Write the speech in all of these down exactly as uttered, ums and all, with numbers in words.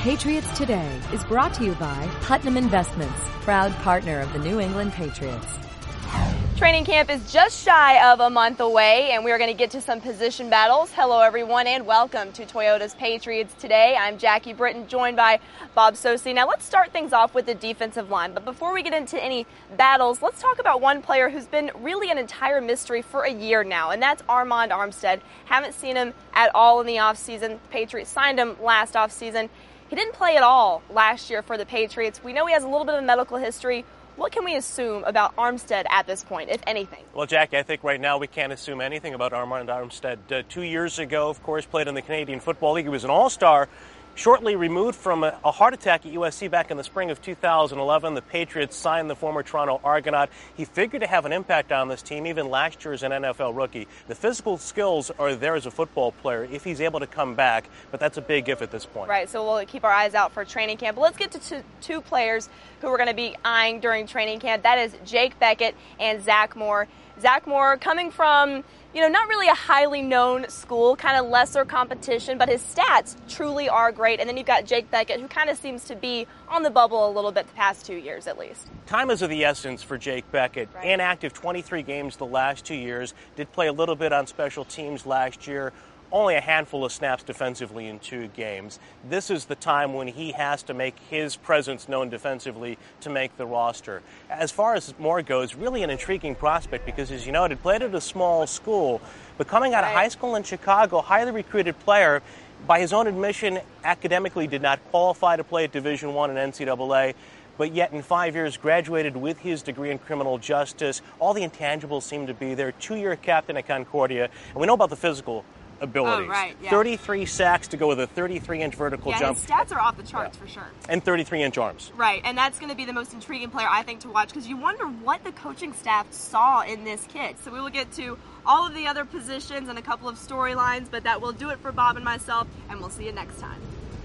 Patriots Today is brought to you by Putnam Investments, proud partner of the New England Patriots. Training camp is just shy of a month away, and we are going to get to some position battles. Hello, everyone, and welcome to Toyota's Patriots Today. I'm Jackie Britton, joined by Bob Socci. Now, let's start things off with the defensive line. But before we get into any battles, let's talk about one player who's been really an entire mystery for a year now, and that's Armand Armstead. Haven't seen him at all in the offseason. Patriots signed him last offseason. He didn't play at all last year for the Patriots. We know he has a little bit of medical history. What can we assume about Armstead at this point, if anything? Well, Jackie, I think right now we can't assume anything about Armand Armstead. Uh, two years ago, of course, played in the Canadian Football League. He was an all-star. Shortly removed from a, a heart attack at U S C back in the spring of two thousand eleven, the Patriots signed the former Toronto Argonaut. He figured to have an impact on this team, even last year as an N F L rookie. The physical skills are there as a football player if he's able to come back, but that's a big if at this point. Right, so we'll keep our eyes out for training camp. But let's get to two, two players who we're going to be eyeing during training camp. That is Jake Bequette and Zach Moore. Zach Moore coming from, you know, not really a highly known school, kind of lesser competition, but his stats truly are great. And then you've got Jake Bequette, who kind of seems to be on the bubble a little bit the past two years at least. Time is of the essence for Jake Bequette. Right. Inactive twenty-three games the last two years. Did play a little bit on special teams last year. Only a handful of snaps defensively in two games. This is the time when he has to make his presence known defensively to make the roster. As far as Moore goes, really an intriguing prospect because, as you know, he played at a small school, but coming out right. of high school in Chicago, highly recruited player, by his own admission, academically did not qualify to play at Division One and N C double A. But yet in five years graduated with his degree in criminal justice. All the intangibles seem to be there. Two-year captain at Concordia. And we know about the physical abilities. Oh, right, yeah. thirty-three sacks to go with a thirty-three inch vertical yeah, jump. His stats are off the charts yeah. for sure. And thirty-three inch arms. Right, and that's going to be the most intriguing player, I think, to watch because you wonder what the coaching staff saw in this kid. So we will get to all of the other positions and a couple of storylines, but that will do it for Bob and myself, and we'll see you next time.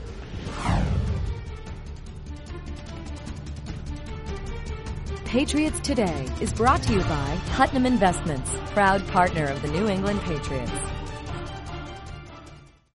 Patriots Today is brought to you by Putnam Investments, proud partner of the New England Patriots.